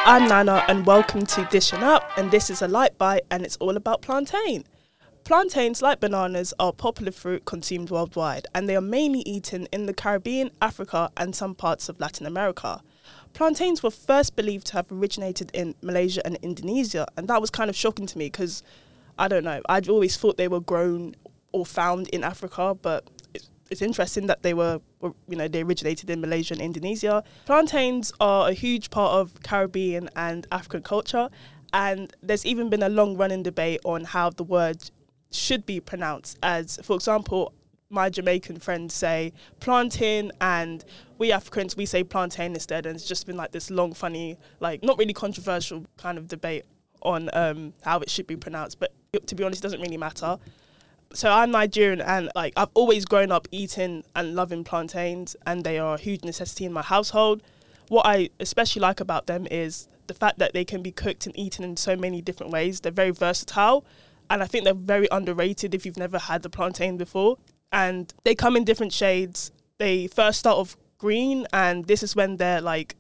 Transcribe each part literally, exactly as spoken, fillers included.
I'm Nana and welcome to Dishing Up, and this is a light bite and it's all about plantain. Plantains, like bananas, are a popular fruit consumed worldwide, and they are mainly eaten in the Caribbean, Africa and some parts of Latin America. Plantains were first believed to have originated in Malaysia and Indonesia, and that was kind of shocking to me because, I don't know, I'd always thought they were grown or found in Africa, but it's, it's interesting that they were, were, you know, they originated in Malaysia and Indonesia. Plantains are a huge part of Caribbean and African culture, and there's even been a long-running debate on how the word should be pronounced, as, for example, my Jamaican friends say plantain, and we Africans, we say plantain instead, and it's just been like this long, funny, like not really controversial kind of debate on um, how it should be pronounced, but to be honest, it doesn't really matter. So I'm Nigerian, and like I've always grown up eating and loving plantains, and they are a huge necessity in my household. What I especially like about them is the fact that they can be cooked and eaten in so many different ways. They're very versatile, and I think they're very underrated if you've never had the plantain before. And they come in different shades. They first start off green, and this is when they're like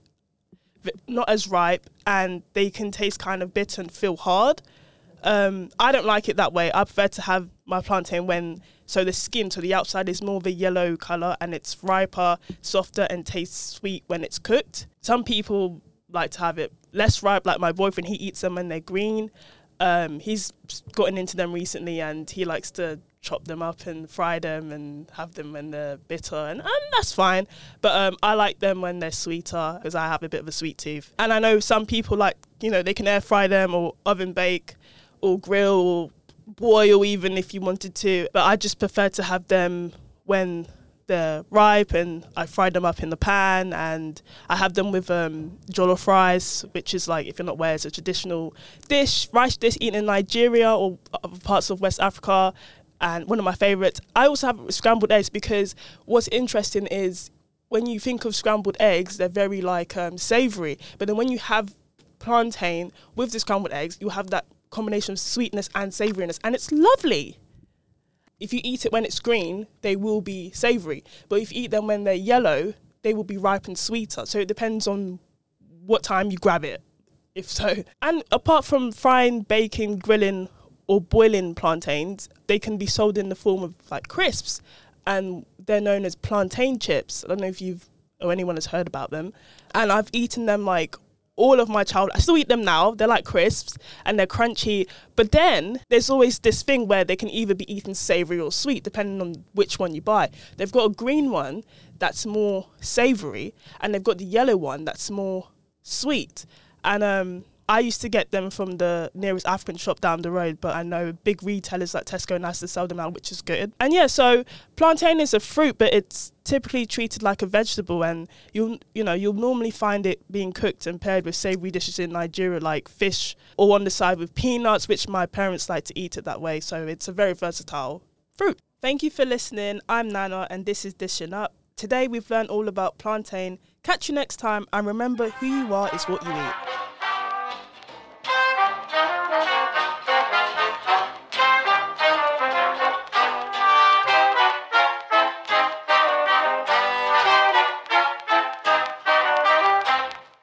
not as ripe, and they can taste kind of bitter and feel hard. Um, I don't like it that way. I prefer to have my plantain when, so the skin, so the outside is more of a yellow colour, and it's riper, softer, and tastes sweet when it's cooked. Some people like to have it less ripe, like my boyfriend, he eats them when they're green. Um, he's gotten into them recently, and he likes to chop them up and fry them and have them when they're bitter, and, and that's fine. But um, I like them when they're sweeter because I have a bit of a sweet tooth. And I know some people like, you know, they can air fry them or oven bake or grill or boil even if you wanted to. But I just prefer to have them when they're ripe, and I fry them up in the pan, and I have them with um, jollof rice, which is like, if you're not aware, it's a traditional dish, rice dish eaten in Nigeria or other parts of West Africa, and one of my favourites. I also have scrambled eggs because what's interesting is when you think of scrambled eggs, they're very like um, savoury, but then when you have plantain with the scrambled eggs, you have that combination of sweetness and savouriness, and it's lovely. If you eat it when it's green, they will be savoury. But if you eat them when they're yellow, they will be ripe and sweeter. So it depends on what time you grab it, if so. And apart from frying, baking, grilling, or boiling plantains, they can be sold in the form of like crisps. And they're known as plantain chips. I don't know if you've or anyone has heard about them. And I've eaten them like all of my childhood. I still eat them now. They're like crisps and they're crunchy. But then there's always this thing where they can either be eaten savoury or sweet, depending on which one you buy. They've got a green one that's more savoury, and they've got the yellow one that's more sweet. And um, I used to get them from the nearest African shop down the road, but I know big retailers like Tesco and Asda sell them now, which is good. And yeah, so plantain is a fruit, but it's typically treated like a vegetable, and you'll you know you'll normally find it being cooked and paired with savoury dishes in Nigeria like fish, or on the side with peanuts, which my parents like to eat it that way. So it's a very versatile fruit. Thank you for listening. I'm Nana, and this is Dishing Up. Today we've learned all about plantain. Catch you next time, and remember, who you are is what you eat.